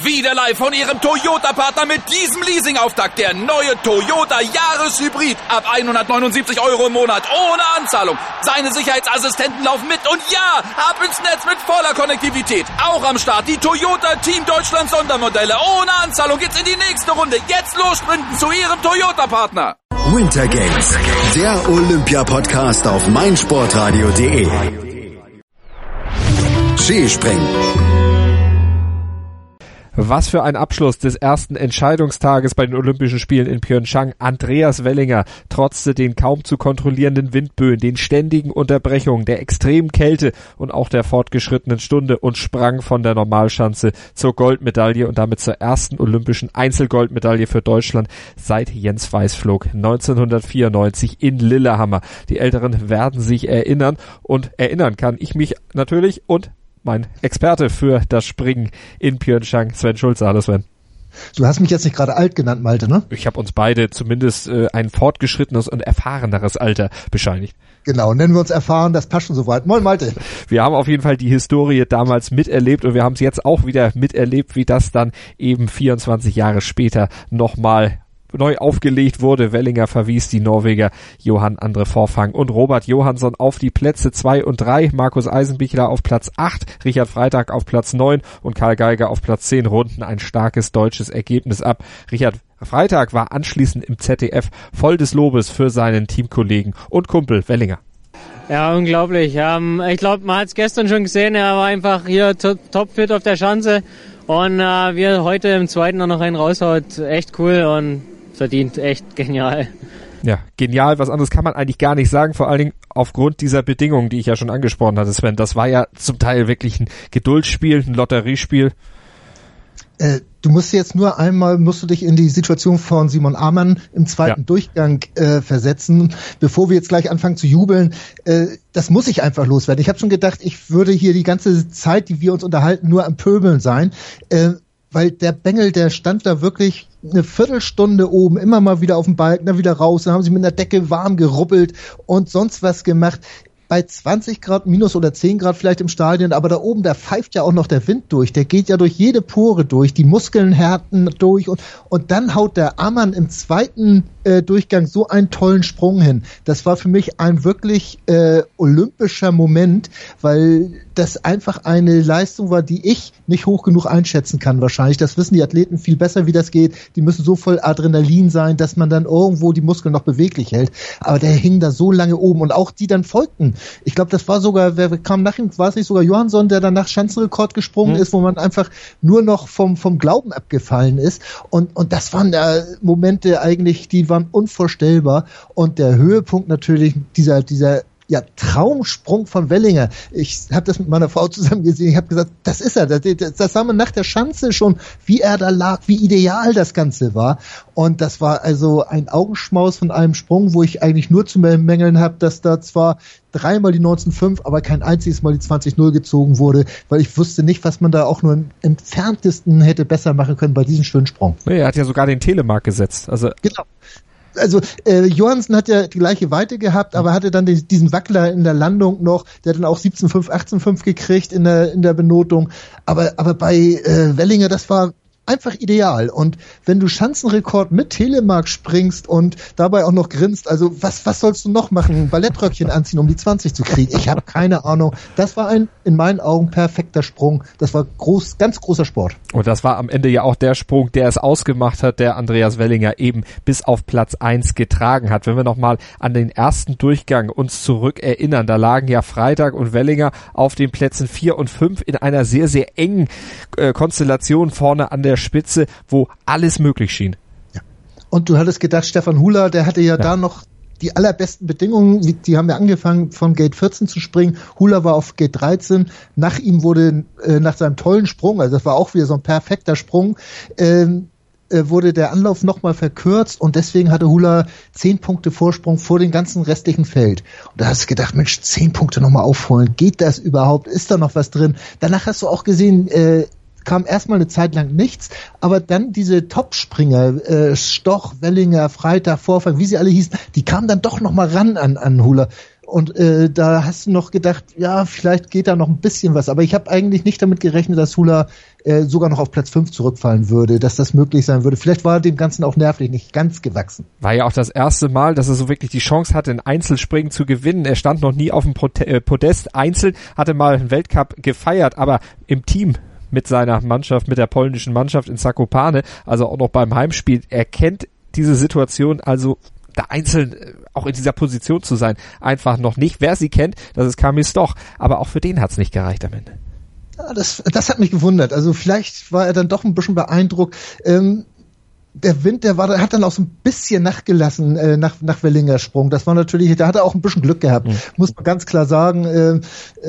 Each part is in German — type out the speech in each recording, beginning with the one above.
Wieder live von Ihrem Toyota-Partner mit diesem Leasing-Auftakt. Der neue Toyota Jahreshybrid. Ab 179 € im Monat. Ohne Anzahlung. Seine Sicherheitsassistenten laufen mit. Und ja, ab ins Netz mit voller Konnektivität. Auch am Start die Toyota Team Deutschland Sondermodelle. Ohne Anzahlung geht's in die nächste Runde. Jetzt los sprinten zu Ihrem Toyota-Partner. Winter Games, der Olympia-Podcast auf meinsportradio.de. Skispringen. Was für ein Abschluss des ersten Entscheidungstages bei den Olympischen Spielen in Pyeongchang. Andreas Wellinger trotzte den kaum zu kontrollierenden Windböen, den ständigen Unterbrechungen, der extremen Kälte und auch der fortgeschrittenen Stunde und sprang von der Normalschanze zur Goldmedaille und damit zur ersten olympischen Einzelgoldmedaille für Deutschland seit Jens Weißflog 1994 in Lillehammer. Die Älteren werden sich erinnern und erinnern kann ich mich natürlich und mein Experte für das Springen in Pyeongchang, Sven Schulze. Hallo Sven. Du hast mich jetzt nicht gerade alt genannt, Malte, ne? Ich habe uns beide zumindest ein fortgeschrittenes und erfahreneres Alter bescheinigt. Genau, nennen wir uns erfahren, das passt schon soweit. Moin Malte. Wir haben auf jeden Fall die Historie damals miterlebt und wir haben es jetzt auch wieder miterlebt, wie das dann eben 24 Jahre später nochmal neu aufgelegt wurde. Wellinger verwies die Norweger Johan Andre Forfang und Robert Johansson auf die Plätze 2 und 3, Markus Eisenbichler auf Platz 8, Richard Freitag auf Platz 9 und Karl Geiger auf Platz 10 runden ein starkes deutsches Ergebnis ab. Richard Freitag war anschließend im ZDF voll des Lobes für seinen Teamkollegen und Kumpel Wellinger. Ja, unglaublich. Ich glaube, man hat es gestern schon gesehen, er war einfach hier topfit auf der Schanze und wie er heute im zweiten noch einen raushaut, echt cool und verdient, echt genial. Ja, genial, was anderes kann man eigentlich gar nicht sagen, vor allen Dingen aufgrund dieser Bedingungen, die ich ja schon angesprochen hatte, Sven. Das war ja zum Teil wirklich ein Geduldsspiel, ein Lotteriespiel. Du musst dich in die Situation von Simon Amann im zweiten Durchgang versetzen, bevor wir jetzt gleich anfangen zu jubeln. Das muss ich einfach loswerden. Ich habe schon gedacht, ich würde hier die ganze Zeit, die wir uns unterhalten, nur am Pöbeln sein, weil der Bengel, der stand da wirklich eine Viertelstunde oben, immer mal wieder auf dem Balken, dann wieder raus, dann haben sie mit einer Decke warm geruppelt und sonst was gemacht. Bei 20 Grad minus oder 10 Grad vielleicht im Stadion, aber da oben, da pfeift ja auch noch der Wind durch, der geht ja durch jede Pore durch, die Muskeln härten durch und dann haut der Amann im zweiten Durchgang so einen tollen Sprung hin. Das war für mich ein wirklich olympischer Moment, weil das einfach eine Leistung war, die ich nicht hoch genug einschätzen kann wahrscheinlich. Das wissen die Athleten viel besser, wie das geht. Die müssen so voll Adrenalin sein, dass man dann irgendwo die Muskeln noch beweglich hält. Aber der hing da so lange oben und auch die dann folgten. Ich glaube, das war sogar, wer kam nach ihm, war es nicht sogar Johansson, der dann nach Schanzenrekord gesprungen ist, wo man einfach nur noch vom Glauben abgefallen ist. Und das waren Momente eigentlich, die waren unvorstellbar. Und der Höhepunkt natürlich dieser Traumsprung von Wellinger. Ich habe das mit meiner Frau zusammen gesehen. Ich habe gesagt, das ist er. Das sah man nach der Schanze schon, wie er da lag, wie ideal das Ganze war. Und das war also ein Augenschmaus von einem Sprung, wo ich eigentlich nur zu bemängeln habe, dass da zwar dreimal die 19,5, aber kein einziges Mal die 20,0 gezogen wurde, weil ich wusste nicht, was man da auch nur im entferntesten hätte besser machen können bei diesem schönen Sprung. Er hat ja sogar den Telemark gesetzt. Genau. Also Johansson hat ja die gleiche Weite gehabt, aber hatte dann diesen Wackler in der Landung noch, der hat dann auch 17,5, 18,5 gekriegt in der Benotung. Aber bei Wellinger, das war einfach ideal. Und wenn du Schanzenrekord mit Telemark springst und dabei auch noch grinst, also was sollst du noch machen? Ein Ballettröckchen anziehen, um die 20 zu kriegen? Ich habe keine Ahnung. Das war ein, in meinen Augen, perfekter Sprung. Das war ganz großer Sport. Und das war am Ende ja auch der Sprung, der es ausgemacht hat, der Andreas Wellinger eben bis auf Platz 1 getragen hat. Wenn wir nochmal an den ersten Durchgang uns zurück erinnern, da lagen ja Freitag und Wellinger auf den Plätzen 4 und 5 in einer sehr, sehr engen Konstellation vorne an der Spitze, wo alles möglich schien. Ja. Und du hattest gedacht, Stefan Hula, der hatte ja da noch die allerbesten Bedingungen. Die haben ja angefangen, von Gate 14 zu springen. Hula war auf Gate 13. Nach ihm wurde, nach seinem tollen Sprung, also das war auch wieder so ein perfekter Sprung, wurde der Anlauf nochmal verkürzt und deswegen hatte Hula 10 Punkte Vorsprung vor dem ganzen restlichen Feld. Und da hast du gedacht, Mensch, 10 Punkte nochmal aufholen. Geht das überhaupt? Ist da noch was drin? Danach hast du auch gesehen, kam erstmal eine Zeit lang nichts, aber dann diese Topspringer, Stoch, Wellinger, Freitag, Forfang, wie sie alle hießen, die kamen dann doch nochmal ran an Hula. Und da hast du noch gedacht, ja, vielleicht geht da noch ein bisschen was. Aber ich habe eigentlich nicht damit gerechnet, dass Hula sogar noch auf Platz 5 zurückfallen würde, dass das möglich sein würde. Vielleicht war dem Ganzen auch nervlich nicht ganz gewachsen. War ja auch das erste Mal, dass er so wirklich die Chance hatte, ein Einzelspringen zu gewinnen. Er stand noch nie auf dem Podest einzeln, hatte mal einen Weltcup gefeiert, aber im Team mit seiner Mannschaft, mit der polnischen Mannschaft in Zakopane, also auch noch beim Heimspiel, er kennt diese Situation, also da einzeln auch in dieser Position zu sein, einfach noch nicht. Wer sie kennt, das ist Kamil Stoch, aber auch für den hat's nicht gereicht am Ende. Ja, das hat mich gewundert. Also vielleicht war er dann doch ein bisschen beeindruckt. Der Wind, hat dann auch so ein bisschen nachgelassen nach Wellinger Sprung. Das war natürlich, da hat er auch ein bisschen Glück gehabt. Muss man ganz klar sagen,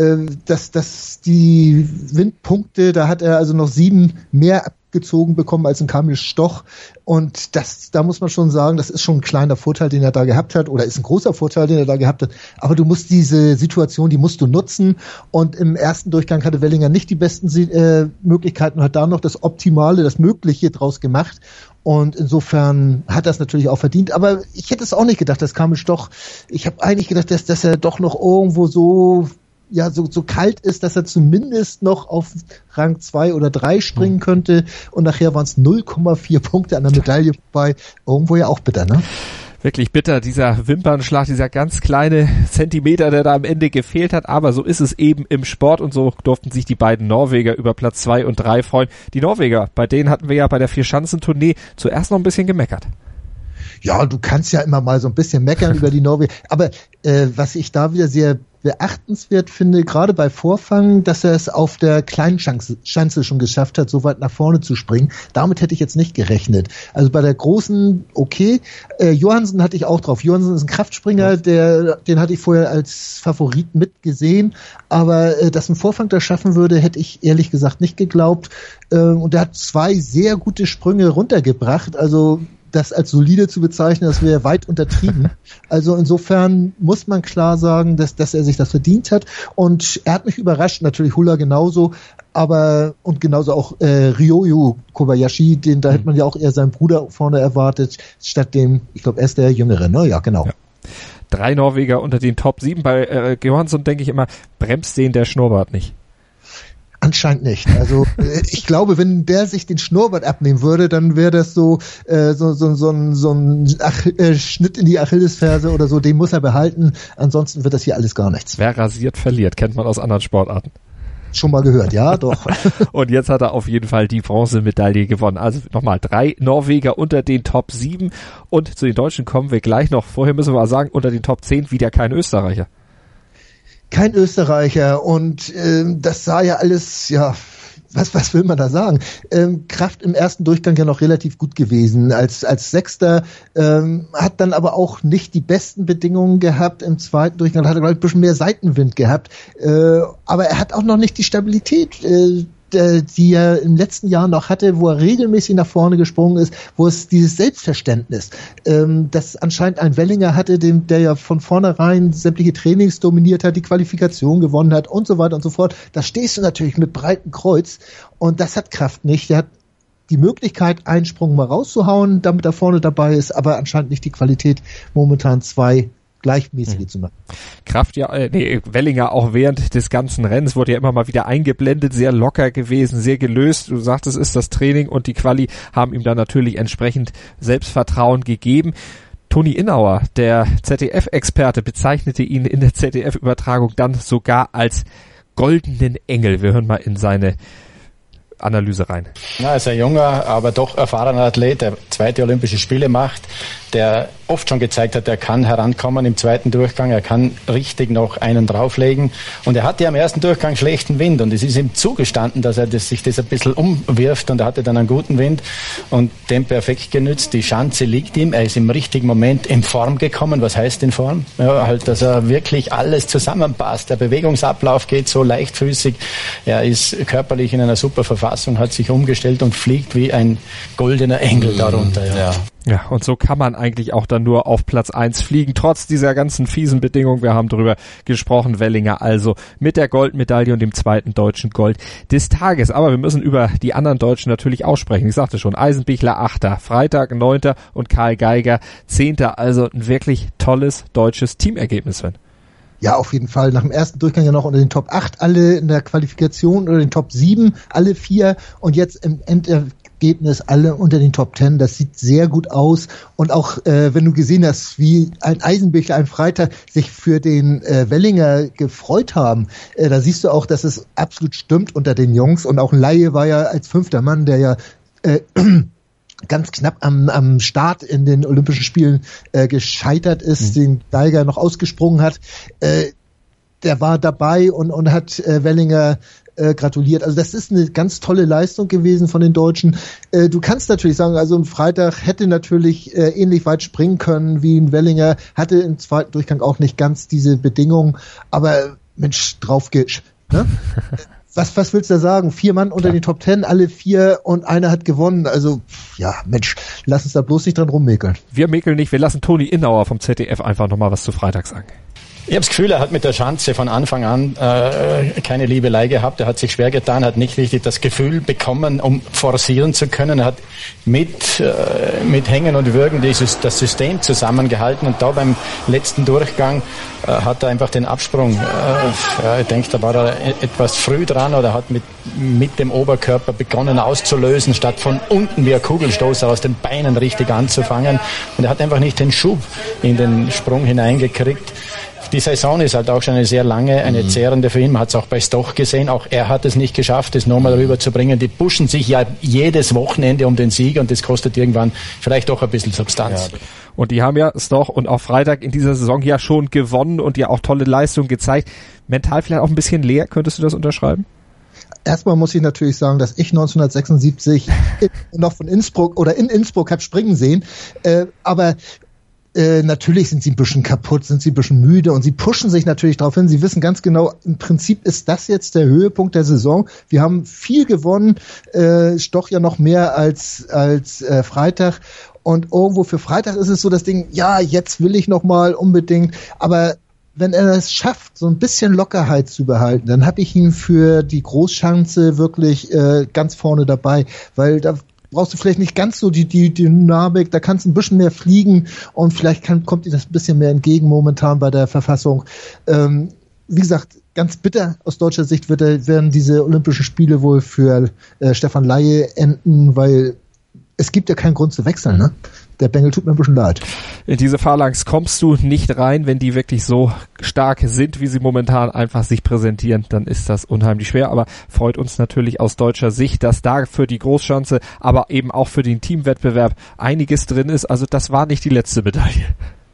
dass die Windpunkte, da hat er also noch 7 mehr abgezogen bekommen als ein Kamil Stoch. Und da muss man schon sagen, das ist schon ein kleiner Vorteil, den er da gehabt hat, oder ist ein großer Vorteil, den er da gehabt hat. Aber du musst diese Situation, die musst du nutzen. Und im ersten Durchgang hatte Wellinger nicht die besten Möglichkeiten und hat da noch das Optimale, das Mögliche draus gemacht. Und insofern hat er es natürlich auch verdient. Aber ich hätte es auch nicht gedacht, dass Kamil Stoch, ich habe eigentlich gedacht, dass er doch noch irgendwo so kalt ist, dass er zumindest noch auf Rang 2 oder 3 springen könnte. Und nachher waren es 0,4 Punkte an der Medaille vorbei. Irgendwo ja auch bitter, ne? Wirklich bitter, dieser Wimpernschlag, dieser ganz kleine Zentimeter, der da am Ende gefehlt hat. Aber so ist es eben im Sport und so durften sich die beiden Norweger über Platz 2 und 3 freuen. Die Norweger, bei denen hatten wir ja bei der Vierschanzentournee zuerst noch ein bisschen gemeckert. Ja, du kannst ja immer mal so ein bisschen meckern über die Norweger. Aber was ich da wieder sehr beachtenswert finde, gerade bei Vorfang, dass er es auf der kleinen Schanze schon geschafft hat, so weit nach vorne zu springen. Damit hätte ich jetzt nicht gerechnet. Also bei der großen, okay, Johansen hatte ich auch drauf. Johansen ist ein Kraftspringer, den hatte ich vorher als Favorit mitgesehen, aber dass ein Vorfang das schaffen würde, hätte ich ehrlich gesagt nicht geglaubt. Und er hat 2 sehr gute Sprünge runtergebracht, also das als solide zu bezeichnen, das wäre weit untertrieben. Also insofern muss man klar sagen, dass er sich das verdient hat. Und er hat mich überrascht, natürlich Hula genauso, und genauso auch Ryoyu Kobayashi, da hätte man ja auch eher seinen Bruder vorne erwartet, statt dem, ich glaube, er ist der Jüngere, ne? Ja, genau. Ja. 3 Norweger unter den Top 7. Bei Johansson denke ich immer, bremst den der Schnurrbart nicht. Anscheinend nicht. Also ich glaube, wenn der sich den Schnurrbart abnehmen würde, dann wäre das so ein Schnitt in die Achillesferse oder so. Den muss er behalten. Ansonsten wird das hier alles gar nichts. Wer rasiert, verliert. Kennt man aus anderen Sportarten. Schon mal gehört, ja, doch. Und jetzt hat er auf jeden Fall die Bronzemedaille gewonnen. Also nochmal 3 Norweger unter den Top 7. Und zu den Deutschen kommen wir gleich noch. Vorher müssen wir mal sagen, unter den Top 10 wieder kein Österreicher. Kein Österreicher und das sah ja alles, ja, was will man da sagen? Kraft im ersten Durchgang ja noch relativ gut gewesen als Sechster, hat dann aber auch nicht die besten Bedingungen gehabt. Im zweiten Durchgang hat er, glaube ich, ein bisschen mehr Seitenwind gehabt, aber er hat auch noch nicht die Stabilität, die er im letzten Jahr noch hatte, wo er regelmäßig nach vorne gesprungen ist, wo es dieses Selbstverständnis, das anscheinend ein Wellinger hatte, der ja von vornherein sämtliche Trainings dominiert hat, die Qualifikation gewonnen hat und so weiter und so fort. Da stehst du natürlich mit breitem Kreuz und das hat Kraft nicht. Der hat die Möglichkeit, einen Sprung mal rauszuhauen, damit er vorne dabei ist, aber anscheinend nicht die Qualität, momentan 2 gleichmäßige zu machen. Wellinger auch während des ganzen Rennens wurde ja immer mal wieder eingeblendet, sehr locker gewesen, sehr gelöst. Du sagtest, es ist das Training und die Quali haben ihm dann natürlich entsprechend Selbstvertrauen gegeben. Toni Innauer, der ZDF-Experte, bezeichnete ihn in der ZDF-Übertragung dann sogar als goldenen Engel. Wir hören mal in seine Analyse rein. Er ist ein junger, aber doch erfahrener Athlet, der 2. Olympische Spiele macht, der oft schon gezeigt hat, er kann herankommen im zweiten Durchgang, er kann richtig noch einen drauflegen und er hatte ja im ersten Durchgang schlechten Wind und es ist ihm zugestanden, dass er sich das ein bisschen umwirft und er hatte dann einen guten Wind und den perfekt genützt. Die Schanze liegt ihm, er ist im richtigen Moment in Form gekommen. Was heißt in Form? Ja, halt, dass er wirklich alles zusammenpasst. Der Bewegungsablauf geht so leichtfüßig, er ist körperlich in einer super Verfassung, hat sich umgestellt und fliegt wie ein goldener Engel darunter. Ja, und so kann man eigentlich auch dann nur auf Platz 1 fliegen, trotz dieser ganzen fiesen Bedingungen. Wir haben drüber gesprochen, Wellinger also mit der Goldmedaille und dem 2. deutschen Gold des Tages. Aber wir müssen über die anderen Deutschen natürlich auch sprechen. Ich sagte schon, Eisenbichler 8., Freitag 9. und Karl Geiger 10. Also ein wirklich tolles deutsches Teamergebnis, Sven. Ja, auf jeden Fall. Nach dem ersten Durchgang ja noch unter den Top 8, alle in der Qualifikation oder den Top 7, alle 4 und jetzt im Endergebnis alle unter den Top 10. Das sieht sehr gut aus und auch wenn du gesehen hast, wie ein Eisenbichler, ein Freitag sich für den Wellinger gefreut haben, da siehst du auch, dass es absolut stimmt unter den Jungs und auch Laie war ja als 5. Mann, der ja ganz knapp am Start in den Olympischen Spielen gescheitert ist, den Geiger noch ausgesprungen hat. Der war dabei und hat Wellinger gratuliert. Also das ist eine ganz tolle Leistung gewesen von den Deutschen. Du kannst natürlich sagen, also im Freitag hätte natürlich ähnlich weit springen können wie ein Wellinger, hatte im zweiten Durchgang auch nicht ganz diese Bedingungen, aber Mensch, drauf geht's. Ne? Was willst du da sagen? 4 Mann unter den Top 10, alle 4 und einer hat gewonnen. Also, ja, Mensch, lass uns da bloß nicht dran rummäkeln. Wir mäkeln nicht, wir lassen Toni Innauer vom ZDF einfach nochmal was zu Freitag sagen. Ich habe das Gefühl, er hat mit der Schanze von Anfang an keine Liebelei gehabt. Er hat sich schwer getan, hat nicht richtig das Gefühl bekommen, um forcieren zu können. Er hat mit Hängen und Würgen das System zusammengehalten und da beim letzten Durchgang hat er einfach den Absprung. Ich denke, da war er etwas früh dran oder hat mit dem Oberkörper begonnen auszulösen, statt von unten wie ein Kugelstoßer aus den Beinen richtig anzufangen. Und er hat einfach nicht den Schub in den Sprung hineingekriegt. Die Saison ist halt auch schon eine sehr lange, eine zehrende für ihn. Man hat es auch bei Stoch gesehen. Auch er hat es nicht geschafft, es nochmal rüberzubringen. Die pushen sich ja jedes Wochenende um den Sieg und das kostet irgendwann vielleicht doch ein bisschen Substanz. Ja. Und die haben ja Stoch und auch Freitag in dieser Saison ja schon gewonnen und ja auch tolle Leistungen gezeigt. Mental vielleicht auch ein bisschen leer, könntest du das unterschreiben? Erstmal muss ich natürlich sagen, dass ich 1976 noch von Innsbruck oder in Innsbruck habe springen sehen. Aber natürlich sind sie ein bisschen kaputt, sind sie ein bisschen müde und sie pushen sich natürlich darauf hin. Sie wissen ganz genau, im Prinzip ist das jetzt der Höhepunkt der Saison. Wir haben viel gewonnen, Stoch ja noch mehr als Freitag. Und irgendwo für Freitag ist es so das Ding, ja, jetzt will ich noch mal unbedingt, aber wenn er es schafft, so ein bisschen Lockerheit zu behalten, dann habe ich ihn für die Großschanze wirklich ganz vorne dabei, weil da brauchst du vielleicht nicht ganz so die Dynamik, da kannst du ein bisschen mehr fliegen und vielleicht kommt dir das ein bisschen mehr entgegen momentan bei der Verfassung. Wie gesagt, ganz bitter aus deutscher Sicht werden diese Olympischen Spiele wohl für Stefan Laie enden, weil es gibt ja keinen Grund zu wechseln, ne? Der Bengel tut mir ein bisschen leid. In diese Phalanx kommst du nicht rein, wenn die wirklich so stark sind, wie sie momentan einfach sich präsentieren, dann ist das unheimlich schwer, aber freut uns natürlich aus deutscher Sicht, dass da für die Großschanze, aber eben auch für den Teamwettbewerb einiges drin ist, also das war nicht die letzte Medaille.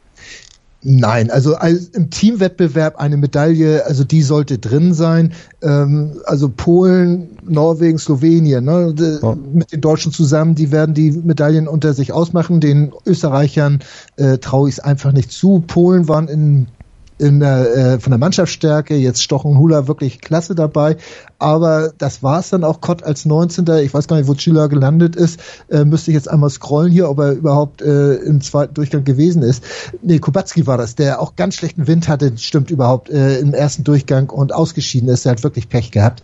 Nein, also im Teamwettbewerb eine Medaille, also die sollte drin sein. Also Polen, Norwegen, Slowenien, ne, mit den Deutschen zusammen, die werden die Medaillen unter sich ausmachen. Den Österreichern traue ich es einfach nicht zu. Polen waren von der Mannschaftsstärke, jetzt Stoch und Hula wirklich klasse dabei, aber das war es dann auch. Kott als 19. Ich weiß gar nicht, wo Schiller gelandet ist, müsste ich jetzt einmal scrollen hier, ob er überhaupt im zweiten Durchgang gewesen ist. Nee, Kubacki war das, der auch ganz schlechten Wind hatte, stimmt überhaupt, im ersten Durchgang und ausgeschieden ist, der hat wirklich Pech gehabt.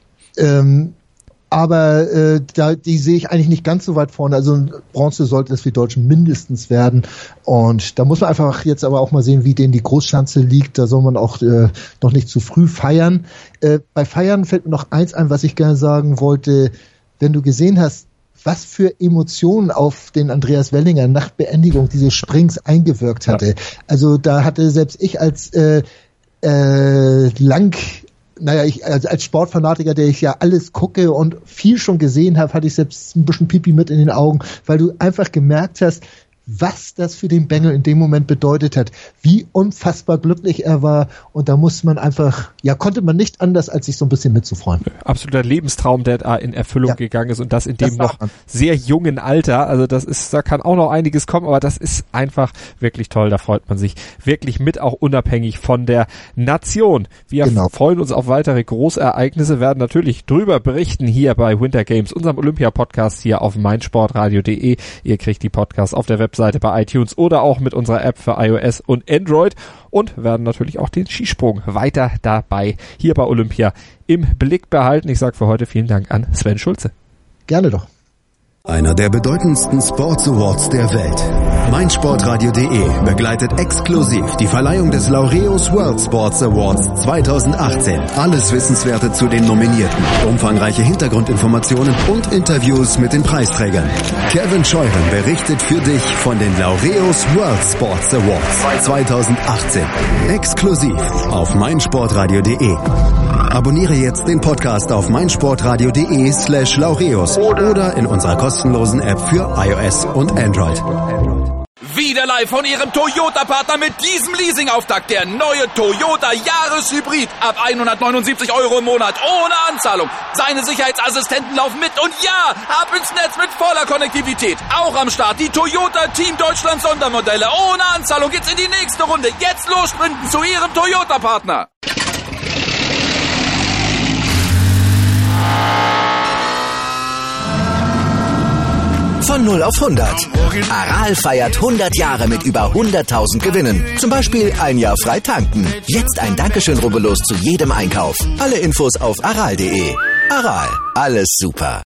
Aber die sehe ich eigentlich nicht ganz so weit vorne. Also Bronze sollte es für die Deutschen mindestens werden. Und da muss man einfach jetzt aber auch mal sehen, wie denen die Großschanze liegt. Da soll man auch noch nicht zu früh feiern. Bei Feiern fällt mir noch eins ein, was ich gerne sagen wollte. Wenn du gesehen hast, was für Emotionen auf den Andreas Wellinger nach Beendigung dieses Springs eingewirkt hatte. Ja. Also da hatte selbst ich als als Sportfanatiker, der ich ja alles gucke und viel schon gesehen habe, hatte ich selbst ein bisschen Pipi mit in den Augen, weil du einfach gemerkt hast, was das für den Bengel in dem Moment bedeutet hat, wie unfassbar glücklich er war und da muss man einfach, konnte man nicht anders, als sich so ein bisschen mitzufreuen. Absoluter Lebenstraum, der da in Erfüllung gegangen ist und das in dem noch sehr jungen Alter, also da kann auch noch einiges kommen, aber das ist einfach wirklich toll, da freut man sich wirklich mit, auch unabhängig von der Nation. Wir freuen uns auf weitere Großereignisse, werden natürlich drüber berichten hier bei Winter Games, unserem Olympia-Podcast hier auf meinsportradio.de. Ihr kriegt die Podcasts auf der Webseite bei iTunes oder auch mit unserer App für iOS und Android und werden natürlich auch den Skisprung weiter dabei hier bei Olympia im Blick behalten. Ich sage für heute vielen Dank an Sven Schulze. Gerne doch. Einer der bedeutendsten Sports Awards der Welt. meinsportradio.de begleitet exklusiv die Verleihung des Laureus World Sports Awards 2018. Alles Wissenswerte zu den Nominierten, umfangreiche Hintergrundinformationen und Interviews mit den Preisträgern. Kevin Scheuren berichtet für dich von den Laureus World Sports Awards 2018. Exklusiv auf meinsportradio.de. Abonniere jetzt den Podcast auf meinsportradio.de/Laureus oder in unserer kostenlosen App für iOS und Android. Wieder live von Ihrem Toyota-Partner mit diesem Leasing-Auftakt. Der neue Toyota Jahreshybrid. Ab 179 € im Monat. Ohne Anzahlung. Seine Sicherheitsassistenten laufen mit. Und ja, ab ins Netz mit voller Konnektivität. Auch am Start die Toyota Team Deutschland Sondermodelle. Ohne Anzahlung geht's in die nächste Runde. Jetzt los sprinten zu Ihrem Toyota-Partner. Von 0 auf 100. Aral feiert 100 Jahre mit über 100.000 Gewinnen. Zum Beispiel ein Jahr frei tanken. Jetzt ein Dankeschön, rubbellos zu jedem Einkauf. Alle Infos auf aral.de. Aral, alles super.